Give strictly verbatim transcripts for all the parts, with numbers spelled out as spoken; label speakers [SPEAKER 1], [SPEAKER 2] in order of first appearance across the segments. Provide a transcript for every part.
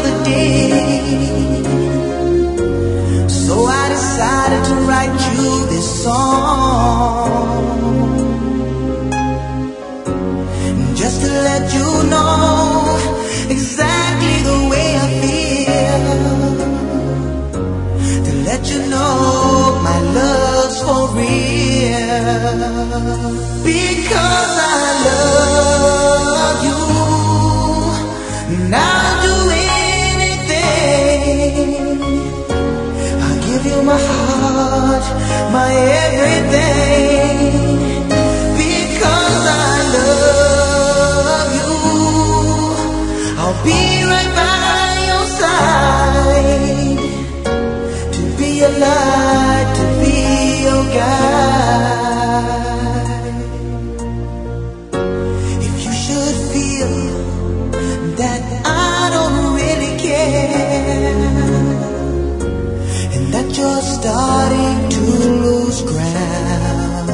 [SPEAKER 1] another day. So I decided to write you this song, just to let you know exactly the way I feel, to let you know my love's for real. Because I love you, and I'll do anything. I'll give you my heart, my everything. Because I love you, I'll be right by your side, to be your light, to be your guide. If you should feel that I don't really care, and that you're starting to lose ground,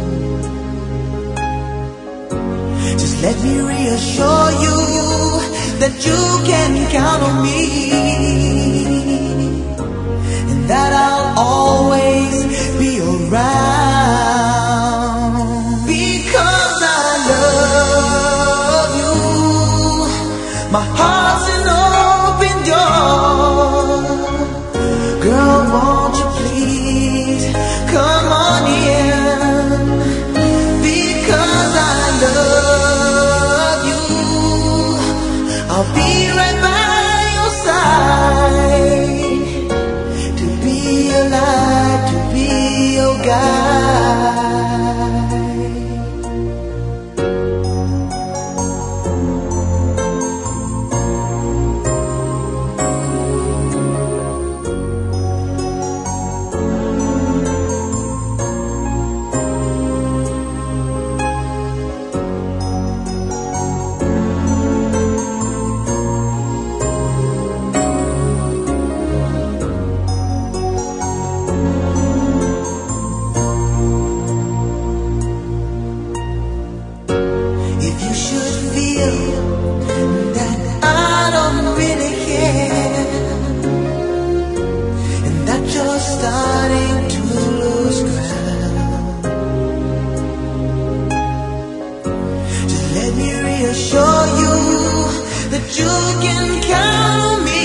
[SPEAKER 1] just let me reassure you that you can count on me, and that I'll always be around. Because I love you, my heart's an open door. Girl, won't you please come on in? Because I love you, I'll be right by your side, to be your light, to be your guide. If you should feel that I don't really care, and that you're starting to lose ground, just let me reassure you that you can count on me,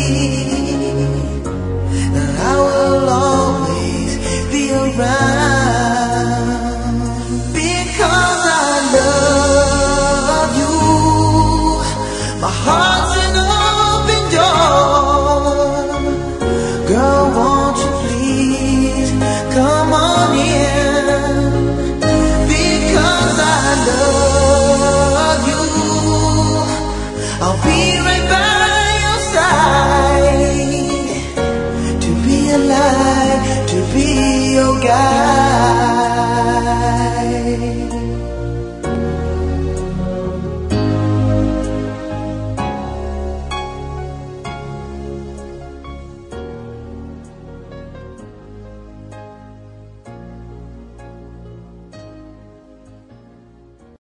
[SPEAKER 1] and I will always be around. Because I love you, my heart's an open door. Girl, won't you please come on in? Because I love you, I'll be right by your side, to be a light, to be your guide.